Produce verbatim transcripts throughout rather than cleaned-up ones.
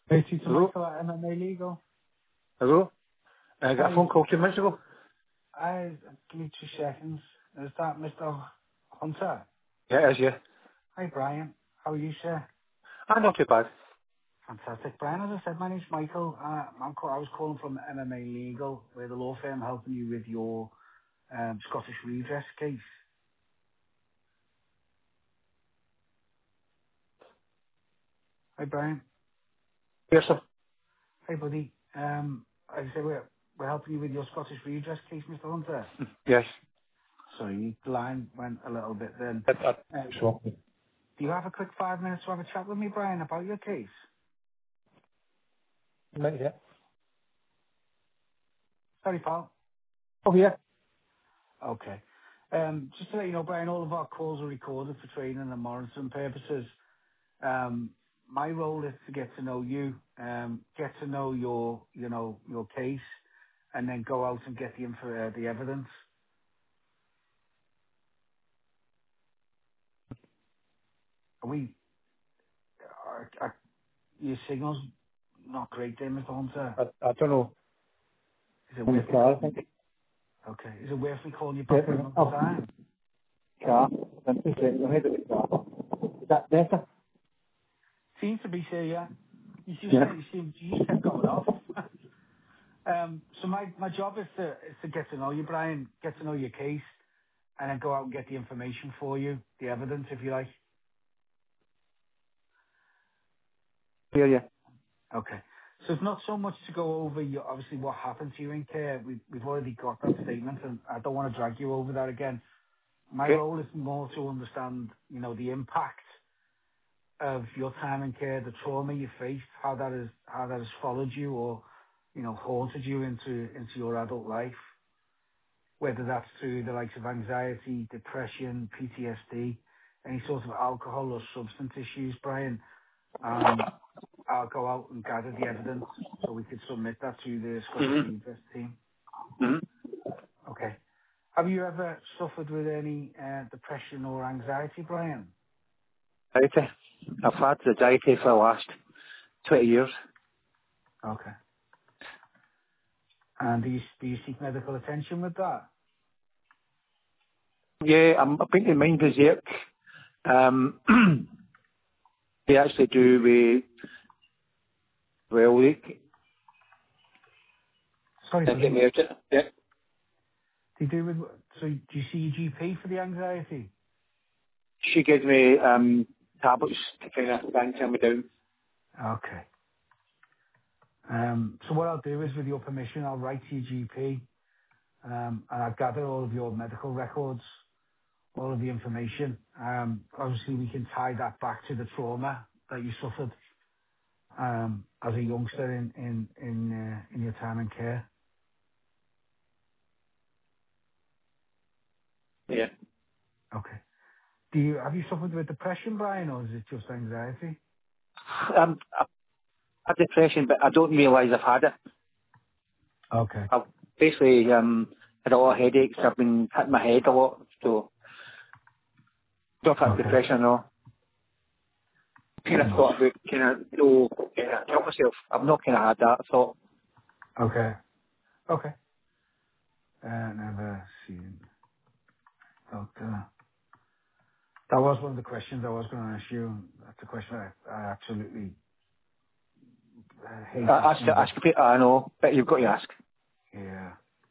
Eighty to Hello? Michael at M M A Legal. Hello? I got a Hi, phone call two minutes ago. I give me two seconds. Is that Mister Hunter? Yeah, it is, yeah. Hi, Brian. How are you, sir? Ah, not too bad. Fantastic, Brian. As I said, my name's Michael. Uh, I'm call- I was calling from M M A Legal. We're the law firm helping you with your um, Scottish redress case. Hi, Brian. Yes, sir. Hi, buddy. Um, as I said, we're, we're helping you with your Scottish redress case, Mister Hunter. Yes. Sorry, the line went a little bit then. I, I, Um, so, do you have a quick five minutes to have a chat with me, Brian, about your case? right, yeah. Sorry, pal. Oh, yeah. Okay. Um, Just to let you know, Brian, all of our calls are recorded for training and monitoring purposes. Um, My role is to get to know you, um, get to know your, you know, your case, and then go out and get the info, uh, the evidence. Are we, are, are your signal's not great there, Mister Hunter. I, I don't know. Is it In the worth me car, I calling? think. Okay. Is it worth me calling you Yeah, back at another oh, time? car. Then two seconds, I'll head to the car. Is that better? Seems to be, sir, yeah. You just Yeah. said, you seem, you just kept going off. Um, so my, my job is to, is to get to know you, Brian, get to know your case, and then go out and get the information for you, the evidence, if you like. Yeah, yeah. Okay. So it's not so much to go over your, obviously what happened to you in care. We've, we've already got that statement, and I don't want to drag you over that again. My Okay. role is more to understand, you know, the impact of your time in care, the trauma you faced, how that is, how that has followed you or, you know, haunted you into, into your adult life. Whether that's through the likes of anxiety, depression, P T S D, any sort of alcohol or substance issues, Brian. Um, I'll go out and gather the evidence so we could submit that to the Scottish Mm-hmm. Redress team. Mm-hmm. Okay. Have you ever suffered with any uh, depression or anxiety, Brian? Anxiety. I've had anxiety for the last twenty years. Okay. And do you, do you seek medical attention with that? Yeah, I'm, I've been to Mind Berserk. Um, they actually do with, well, they, Sorry, they get buddy. me out it. Yeah. Do you do with, so do you see your G P for the anxiety? She gives me um, tablets to kind of bang me down. Okay. Um, so what I'll do is, with your permission, I'll write to your G P um, and I'll gather all of your medical records, all of the information. Um, obviously, we can tie that back to the trauma that you suffered um, as a youngster in in in, uh, in your time in care. Yeah. Okay. Do you have you suffered with depression, Brian, or is it just anxiety? Um, I've had depression, but I don't realise I've had it. Okay. I've basically um, had a lot of headaches. I've been hitting my head a lot, so don't have Okay. depression, no. Kind of No. thought about kind of, you know, kind of help myself. I've not kind of had that thought. Okay. Okay. Uh, never seen doctor. That was one of the questions I was going to ask you. That's a question I, I absolutely uh, hate I ask, asking, but ask people, I know, but you've got to ask. yeah.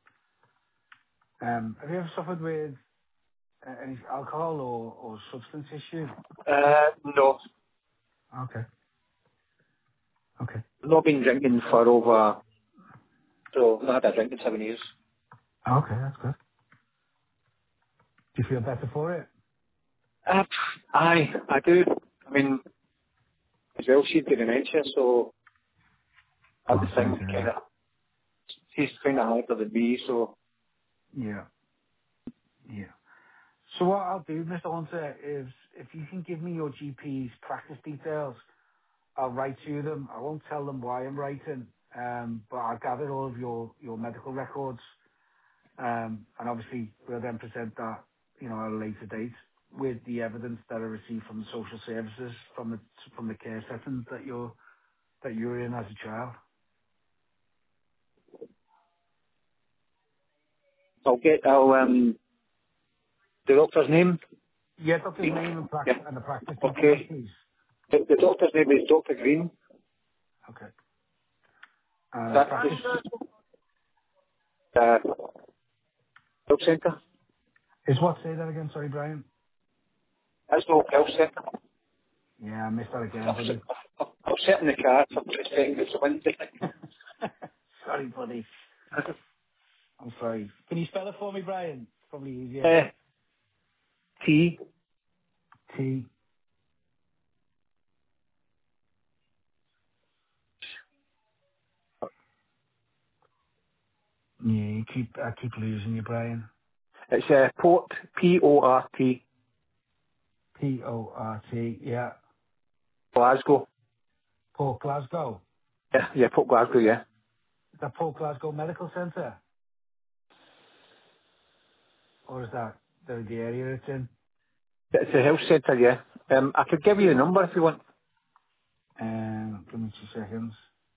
Um, have you ever suffered with uh, any alcohol or, or substance issue? Uh, no. Okay. Okay. I've not been drinking for over, so I've not had a drink in seven years. Okay, that's good. Do you feel better for it? Uh, aye, I do. I mean, as well, she's got dementia, so I Oh, just sorry think to hear kind of, that. she's kind of harder than me, so Yeah. Yeah. So what I'll do, Mister Hunter, is if you can give me your G P's practice details, I'll write to them. I won't tell them why I'm writing, um, but I'll gather all of your, your medical records, um, and obviously we'll then present that, you know, at a later date with the evidence that I received from the social services, from the from the care settings that you're that you were in as a child? I'll get, I'll, um, the doctor's name. Yeah, doctor's name and, Yeah. prac- and the practice details, Okay. please. The, the doctor's name is Doctor Green. Okay. Uh, That practice. is, uh, health centre. Is what? Say that again. Sorry, Brian. That's no health centre. Yeah, I missed that again, I'll sit, buddy. I'll, I'll sit in the car for two seconds. It's Wednesday. Sorry, buddy. I'm sorry. Can you spell it for me, Brian? Probably easier. uh, T. T. Yeah, you keep, I keep losing you, Brian. It's uh, Port, P O R T, P O R T. Yeah. Glasgow. Port Glasgow. Yeah, yeah, Port Glasgow, yeah. Is that Port Glasgow Medical Centre? Or is that the, the area it's in? It's a health centre, yeah. Um, I could give you the number if you want. Um, give me two seconds.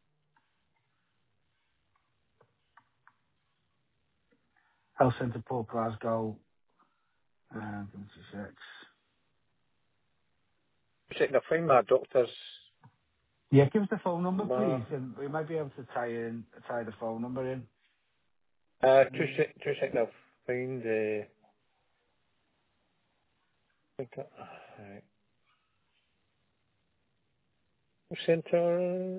Health Centre Port Glasgow. Um, give me two secs. Second, I'll find my doctor's Yeah, give us the phone number, number. please, and we might be able to tie in, tie the phone number in. Uh, two, sec- two seconds, I'll find the... Right. Centre...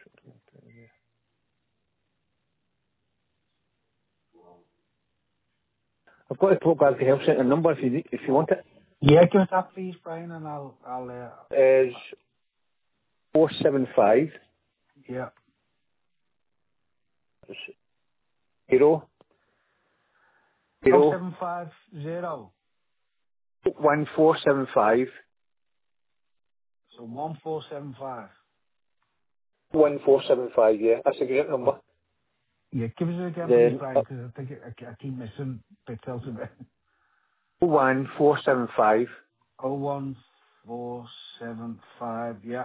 I've got the Port Glasgow Health Centre number if you need, if you want it. Yeah, give us that, please, Brian, and I'll, I'll, uh, Is four seven five yeah. zero Oh zero seven five zero. one four seven five So one four seven five. one four seven five. Yeah, that's a great number. Yeah, give us it again, please, Then Brian, because I think it, I, I keep missing bits out of it. one four seven five Oh one four seven five. Yeah,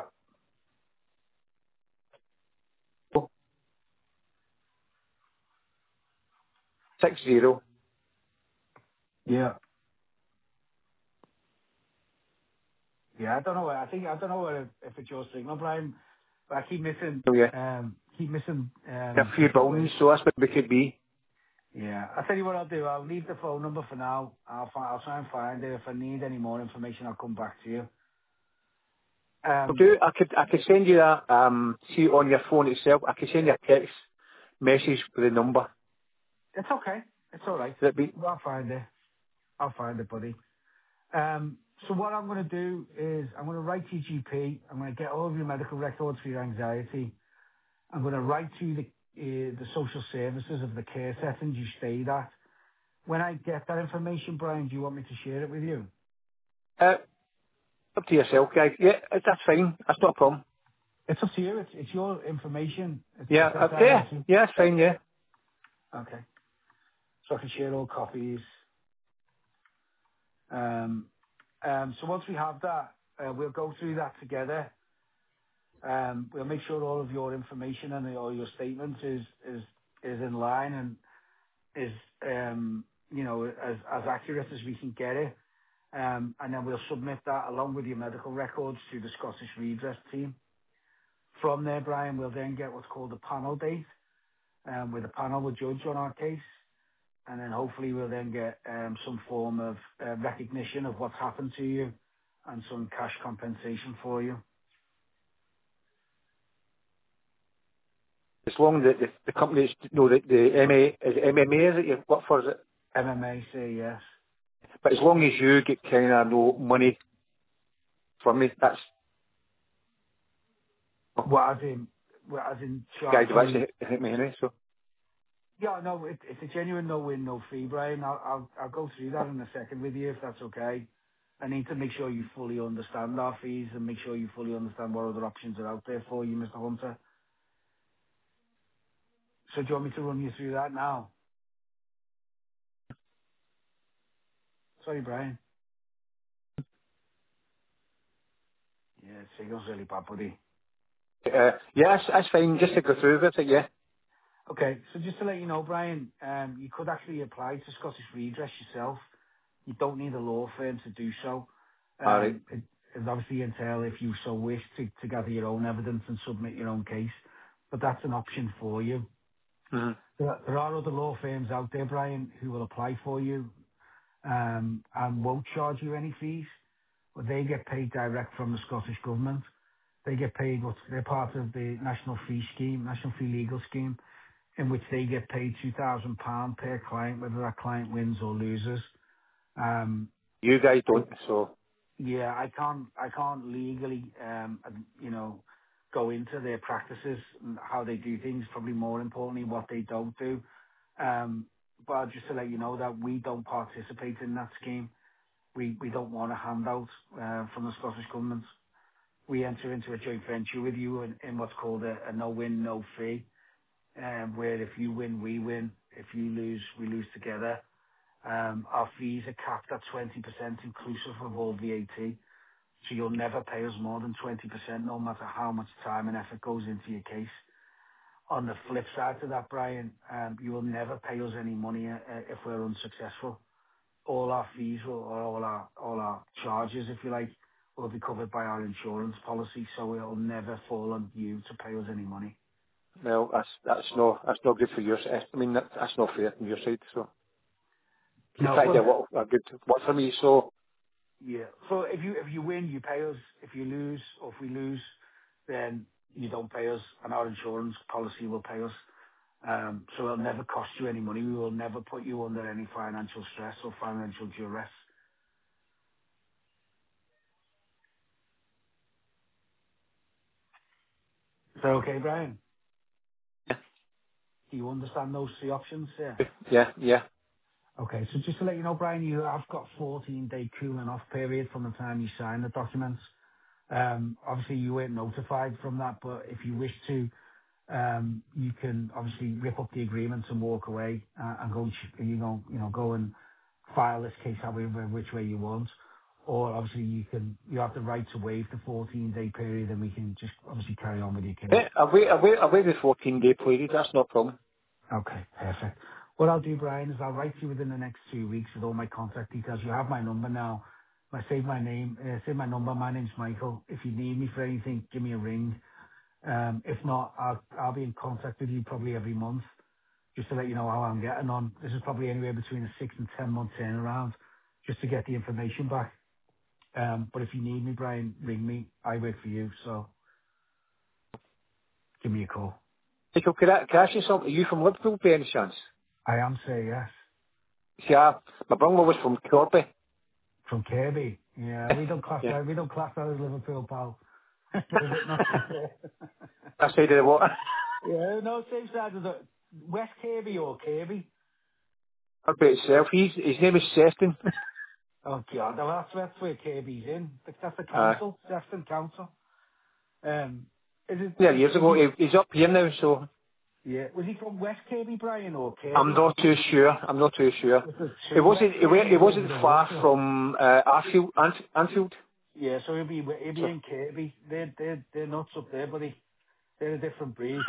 six zero. yeah, yeah. I don't know. I think I don't know whether, if it's your signal, Brian, but I keep missing, Oh yeah, um, keep missing a um few bits of buildings, it. so that's what we could be. Yeah, I'll tell you what I'll do. I'll leave the phone number for now. I'll fi- I'll try and find it. If I need any more information, I'll come back to you. I'll Um, do. I could I could send you that. Um, see on your phone itself. I could send you a text message with the number. it's okay. It's all right. That be I'll find it. I'll find it, buddy. Um, so what I'm going to do is I'm going to write to your G P. I'm going to get all of your medical records for your anxiety. I'm going to write to the uh, the social services of the care settings you stayed at. When I get that information, Brian, do you want me to share it with you? uh, up to yourself, guys. Yeah, that's fine. That's not a problem. It's up to you. It's it's your information. It's, Yeah, it's uh, entirely yeah, up to you. yeah, that's fine. Yeah. Okay. So I can share all copies. Um, um, so once we have that, uh, we'll go through that together. Um, we'll make sure all of your information and all your statements is is is in line and is um, you know as as accurate as we can get it. Um, and then we'll submit that along with your medical records to the Scottish Redress team. From there, Brian, we'll then get what's called a panel date, um, where the panel will judge on our case, and then hopefully we'll then get um, some form of uh, recognition of what's happened to you and some cash compensation for you. As long as the, the, the companies know that the M A is it M M A is it you work for, is it? M M A say yes. But as long as you get kind of no money from me, that's Well, as in, well, as in guys have charging you. actually hit, hit me anyway. So Yeah, no, it, it's a genuine no-win, no-fee, Brian. I'll, I'll, I'll go through that in a second with you if that's okay. I need to make sure you fully understand our fees and make sure you fully understand what other options are out there for you, Mister Hunter. So do you want me to run you through that now? Sorry, Brian. Yeah, signal's really bad, buddy. Uh, yeah, that's, that's fine. Just to go through with it, yeah. Okay, so just to let you know, Brian, um, you could actually apply to Scottish Redress yourself. You don't need a law firm to do so. All right. Um, it, it obviously entail, if you so wish, to, to gather your own evidence and submit your own case, but that's an option for you. Mm-hmm. There, are- there are other law firms out there, Brian, who will apply for you um, and won't charge you any fees, but they get paid direct from the Scottish Government. They get paid what they're part of the National Fee Scheme, National Fee Legal Scheme, in which they get paid two thousand pounds per client, whether that client wins or loses. Um, You guys I, don't, so. yeah, I can't, I can't legally, um, you know, go into their practices and how they do things. Probably more importantly, what they don't do. Um, but just to let you know that we don't participate in that scheme. We we don't want a handout uh, from the Scottish Government. We enter into a joint venture with you in, in what's called a, a no-win, no-fee, um, where if you win, we win. If you lose, we lose together. Um, our fees are capped at twenty percent inclusive of all V A T. So you'll never pay us more than twenty percent, no matter how much time and effort goes into your case. On the flip side to that, Brian, um, you will never pay us any money uh, if we're unsuccessful. All our fees will, or all our all our charges, if you like, will be covered by our insurance policy. So it'll never fall on you to pay us any money. Well, that's, that's no, that's not good for your side. I mean, that, that's not fair from your side, so. You No, try to well, get what, a good work for me, so. yeah. So if you if you win, you pay us. If you lose, or if we lose, then you don't pay us, and our insurance policy will pay us. Um, so it'll never cost you any money. We will never put you under any financial stress or financial duress. Is that okay, Brian? Do you understand those three options? Yeah. Yeah, yeah. Okay, so just to let you know, Brian, you have got fourteen day cooling off period from the time you sign the documents. Um, obviously you weren't notified from that, but if you wish to, um, you can obviously rip up the agreement and walk away uh, and go, ch- you know, you know, go and file this case however which way you want. Or obviously you can, you have the right to waive the fourteen day period and we can just obviously carry on with your case. Yeah, I'll wait, I'll wait, I'll wait the fourteen day period, that's no problem. Okay, perfect. What I'll do, Brian, is I'll write to you within the next two weeks with all my contact details. You have my number now. I save my name, uh, save my number. My name's Michael. If you need me for anything, give me a ring. Um, if not, I'll, I'll be in contact with you probably every month just to let you know how I'm getting on. This is probably anywhere between a six and ten month turnaround just to get the information back. Um, but if you need me, Brian, ring me. I work for you, so give me a call. Michael, could I, could I ask you something? Are you from Liverpool by any chance? I am, say yes. See, I, my bungalow was from Corby. From Kirby. Yeah, we don't class Yeah. that. We don't class that as Liverpool, pal. We're a bit not too fair. That side of the water. Yeah, no, same side as the West Kirby or Kirby. About itself. He's, his name is Sefton. Oh God, well, that's that's where Kirby's in. That's that's the uh, council, Sefton Council. Um, is it? yeah, Is, years is ago. he? He, he's up here now, so Yeah, was he from West Kirby, Brian, or I'm Kirby? not too sure. I'm not too sure. Was there It two West wasn't, it, wa- it Kirbys over wasn't the far water? from, uh, Anfield, Anf- Anfield. Yeah, so he'll be he'll be So. in Kirby. They're they're they're nuts up there, buddy. They're a different breed.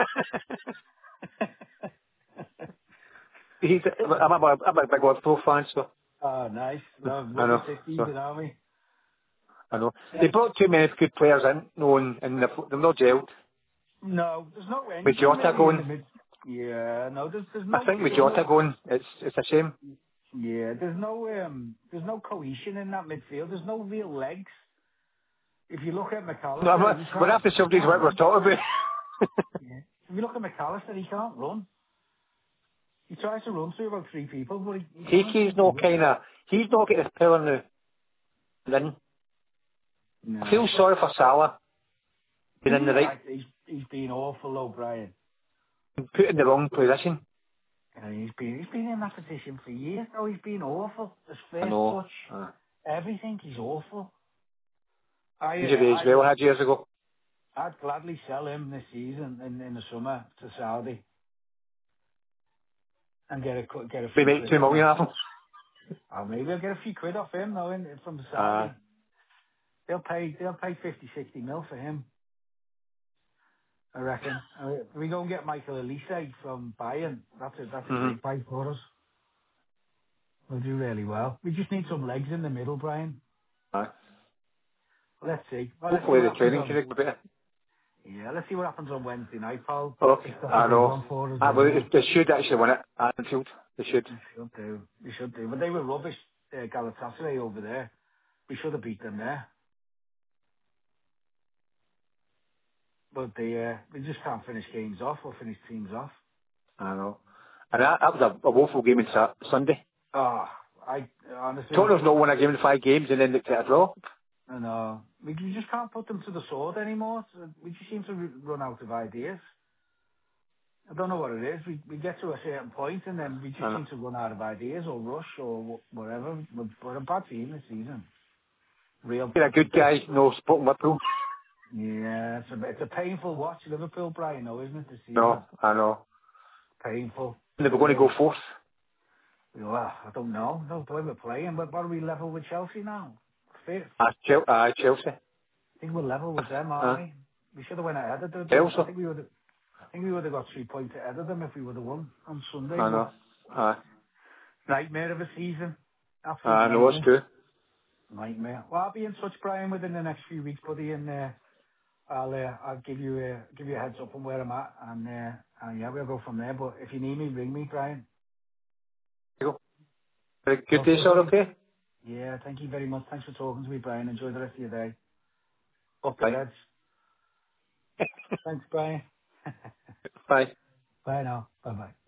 he's, I'm a, I'm a big Liverpool fan, so. Oh, nice. Love, I love the know. sixties So. and army. I know. They Um, brought too many good players in, no, and, and they're, they're not gelled. no, there's no With anything Jota really in the going, mid. Yeah, no, there's there's I no think with there's Jota no going, it's it's a shame. yeah there's no um there's no cohesion in that midfield. There's no real legs. If you look at No, I'm McAllister, not, he we're can't after he somebody's can't what we're run. talking about. Yeah. If you look at McAllister, he can't run. He tries to run through about three people, but he, he can't Hickey's seem to no do it. kind of, he's not getting his power now. Then I No, feel sorry for Salah being he's in the been right, right. He's he's been awful, O'Brien. put in the wrong position. And he's been he's been in that position for years. Oh, he's been awful. His I first know. touch, Uh, everything. He's awful. I uh, injury as I well would I had years ago. I'd gladly sell him this season in, in the summer to Saudi and get a cu- get a We few make quid two off million him. off him. Or maybe I'll get a few quid off him though in, from Uh, Saudi. They'll pay they'll pay fifty, sixty mil for him. I reckon. Uh, we go and get Michael Elise from Bayern. That's a, that's a Mm-hmm. great buy for us. We'll do really well. We just need some legs in the middle, Brian. Aye. Let's see. Well, let's see Hopefully what the happens training on. can be better. Yeah, let's see what happens on Wednesday night, pal. Okay, It's, that's a I big know. one for us, Ah, well, isn't they it? they should actually win it at Anfield. They should. We should do. We should do. But they were rubbish, uh, Galatasaray over there. We should have beat them there. But they, uh, we just can't finish games off or finish teams off. I know. And that, that was a, a woeful game on Sa- Sunday. Oh, I honestly, Tottenham's not won a game in five games and then they get a draw. I know. We, we just can't put them to the sword anymore. So we just seem to r- run out of ideas. I don't know what it is. We we get to a certain point and then we just I know. seem to run out of ideas or rush or wh- whatever. We're, we're a bad team this season. Real. You're a It's a good bit. guy, no sport Liverpool. Yeah, it's a bit- it's a painful watch, Liverpool, Brian, though, isn't it? This season, No, I know. painful. And they were going to go Really. fourth. Well, I don't know. No, the way we're playing, but what are we level with Chelsea now? Fifth. Ah, Chel- ah, Chelsea. I think we're level with them, aren't Uh, we? We should have went ahead of them. I Chelsea. think we would. I think we would have got three points ahead of them if we would have won on Sunday. I But know. Ah, nightmare of a season. Absolute I know it's nightmare. true. Nightmare. Well, I'll be in touch, Brian, within the next few weeks, buddy, and uh, I'll uh, I'll give you a give you a heads up on where I'm at, and uh, and yeah, we'll go from there. But if you need me, ring me, Brian. There you go. Very good day, Okay, sir, buddy. okay? Yeah, thank you very much. Thanks for talking to me, Brian. Enjoy the rest of your day. Up the Bye. Reds. Thanks, Brian. Bye. Bye now. Bye bye.